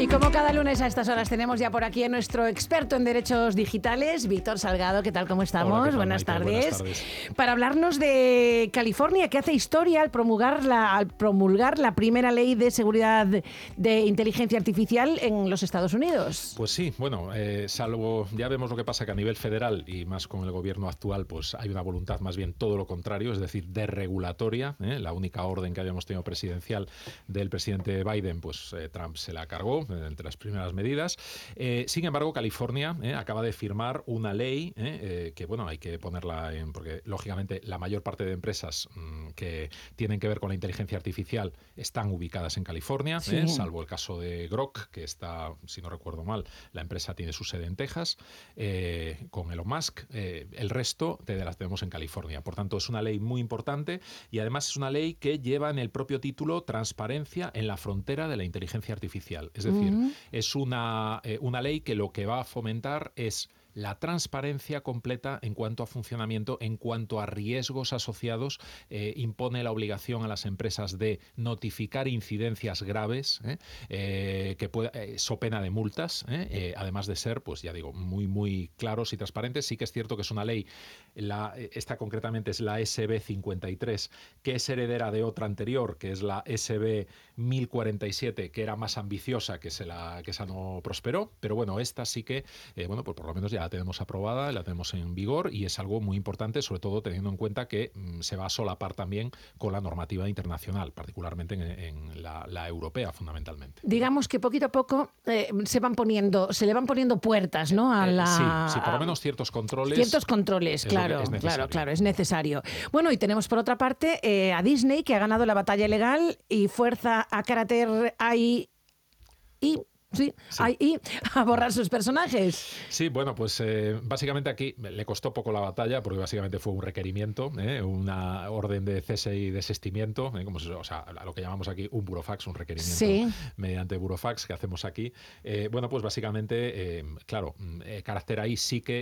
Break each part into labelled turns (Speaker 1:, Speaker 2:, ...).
Speaker 1: como cada lunes a estas horas tenemos ya por aquí a nuestro experto en derechos digitales, Víctor Salgado. ¿Qué tal? ¿Cómo estamos?
Speaker 2: Hola, ¿qué tal,
Speaker 1: Buenas
Speaker 2: Maite?
Speaker 1: tardes.
Speaker 2: Buenas tardes.
Speaker 1: Para hablarnos de California, que hace historia al promulgar la primera ley de seguridad de inteligencia artificial en los Estados Unidos.
Speaker 2: Pues sí, bueno, salvo ya vemos lo que pasa que a nivel federal y más con el gobierno actual, pues hay una voluntad más bien todo lo contrario, es decir, desregulatoria. La única orden que habíamos tenido presidencial del presidente Biden, pues Trump se la cargó entre las primeras medidas. Sin embargo, California acaba de firmar una ley que, bueno, hay que ponerla en, porque lógicamente la mayor parte de empresas que tienen que ver con la inteligencia artificial están ubicadas en California,
Speaker 1: Sí.
Speaker 2: salvo el caso de Grok, que está, si no recuerdo mal, la empresa tiene su sede en Texas, con Elon Musk. El resto las tenemos en California. Por tanto, es una ley muy importante y además es una ley que lleva en el propio título transparencia en la frontera de la inteligencia artificial. Es decir, es una ley que lo que va a fomentar es la transparencia completa en cuanto a funcionamiento, en cuanto a riesgos asociados, impone la obligación a las empresas de notificar incidencias graves, so pena de multas, además de ser, pues ya digo, muy, muy claros y transparentes. Sí que es cierto que es una ley, esta concretamente es la SB 53, que es heredera de otra anterior, que es la SB 1047, que era más ambiciosa, que esa no prosperó, pero bueno, esta sí que, bueno, pues por lo menos ya la tenemos aprobada, la tenemos en vigor y es algo muy importante, sobre todo teniendo en cuenta que se va a solapar también con la normativa internacional, particularmente en la europea, fundamentalmente.
Speaker 1: Digamos que poquito a poco se le van poniendo puertas, ¿no?
Speaker 2: Sí, por lo menos ciertos controles.
Speaker 1: Ciertos controles, claro, es necesario. Bueno, y tenemos por otra parte a Disney, que ha ganado la batalla legal y fuerza a Karate AI a borrar sus personajes.
Speaker 2: Sí, bueno, pues básicamente aquí le costó poco la batalla porque básicamente fue un requerimiento, una orden de cese y desistimiento, o sea, a lo que llamamos aquí un burofax, un requerimiento mediante burofax que hacemos aquí. Bueno, pues básicamente, claro, Karate AI sí que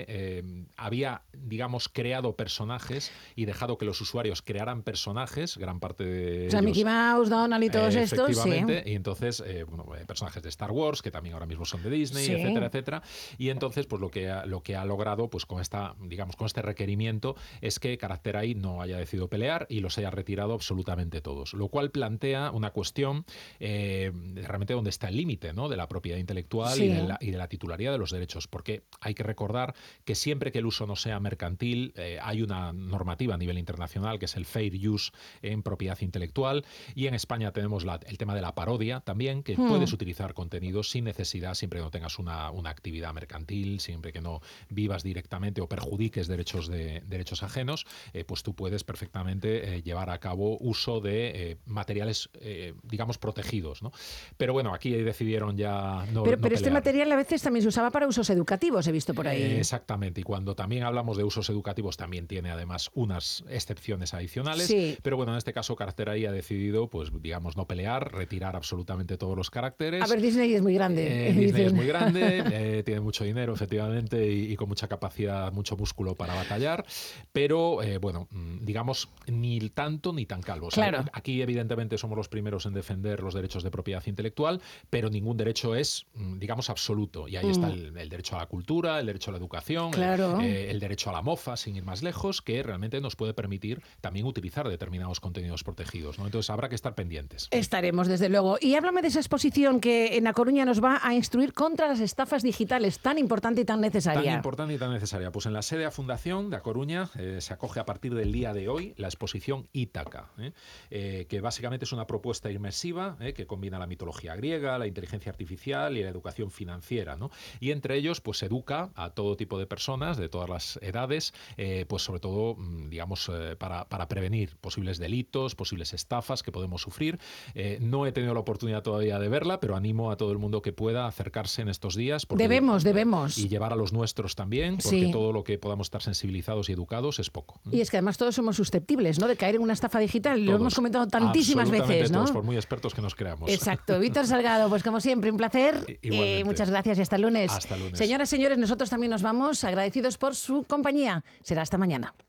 Speaker 2: había, digamos, creado personajes y dejado que los usuarios crearan personajes, gran parte de ellos.
Speaker 1: O sea, Mickey Mouse, Donald y todos estos,
Speaker 2: efectivamente, y entonces, personajes de Star Wars, que también ahora mismo son de Disney, etcétera, etcétera. Y entonces, pues lo que ha logrado, pues con este requerimiento, es que Karate AI no haya decidido pelear y los haya retirado absolutamente todos. Lo cual plantea una cuestión realmente donde está el límite, ¿no?, de la propiedad intelectual y de la titularidad de los derechos. Porque hay que recordar que siempre que el uso no sea mercantil, hay una normativa a nivel internacional que es el Fair Use en propiedad intelectual. Y en España tenemos el tema de la parodia también, que puedes utilizar contenidos sin necesidad, siempre que no tengas una actividad mercantil, siempre que no vivas directamente o perjudiques derechos ajenos, pues tú puedes perfectamente llevar a cabo uso de materiales, digamos, protegidos, ¿no? Pero bueno, aquí decidieron ya no
Speaker 1: Pero
Speaker 2: pelear.
Speaker 1: Este material a veces también se usaba para usos educativos, he visto por ahí.
Speaker 2: Exactamente, y cuando también hablamos de usos educativos también tiene además unas excepciones adicionales, pero bueno, en este caso Karate AI ha decidido, pues digamos, no pelear, retirar absolutamente todos los caracteres.
Speaker 1: A ver, Disney es muy grande.
Speaker 2: Disney es muy grande, tiene mucho dinero, efectivamente, y con mucha capacidad, mucho músculo para batallar, pero bueno, digamos, ni tanto ni tan calvo.
Speaker 1: Claro.
Speaker 2: O sea, aquí evidentemente somos los primeros en defender los derechos de propiedad intelectual, pero ningún derecho es, digamos, absoluto. Y ahí está el derecho a la cultura, el derecho a la educación, el derecho a la mofa, sin ir más lejos, que realmente nos puede permitir también utilizar determinados contenidos protegidos, ¿no? Entonces habrá que estar pendientes.
Speaker 1: Estaremos, desde luego. Y háblame de esa exposición que en A Coruña nos va a instruir contra las estafas digitales, tan importante y tan necesaria.
Speaker 2: Tan importante y tan necesaria. Pues en la sede A Fundación de A Coruña se acoge a partir del día de hoy la exposición Ítaca, que básicamente es una propuesta inmersiva que combina la mitología griega, la inteligencia artificial y la educación financiera, ¿no? Y entre ellos, pues educa a todo tipo de personas, de todas las edades, pues sobre todo, digamos, para prevenir posibles delitos, posibles estafas que podemos sufrir. No he tenido la oportunidad todavía de verla, pero animo a todo el mundo que pueda acercarse en estos días.
Speaker 1: Debemos.
Speaker 2: Y llevar a los nuestros también, porque todo lo que podamos estar sensibilizados y educados es poco.
Speaker 1: Y es que además todos somos susceptibles, ¿no?, de caer en una estafa digital.
Speaker 2: Todos,
Speaker 1: lo hemos comentado tantísimas veces, ¿no?
Speaker 2: Todos, por muy expertos que nos creamos.
Speaker 1: Exacto. Víctor Salgado, pues como siempre, un placer. Muchas gracias y hasta el lunes.
Speaker 2: Hasta el lunes.
Speaker 1: Señoras, señores, nosotros también nos vamos agradecidos por su compañía. Será hasta mañana.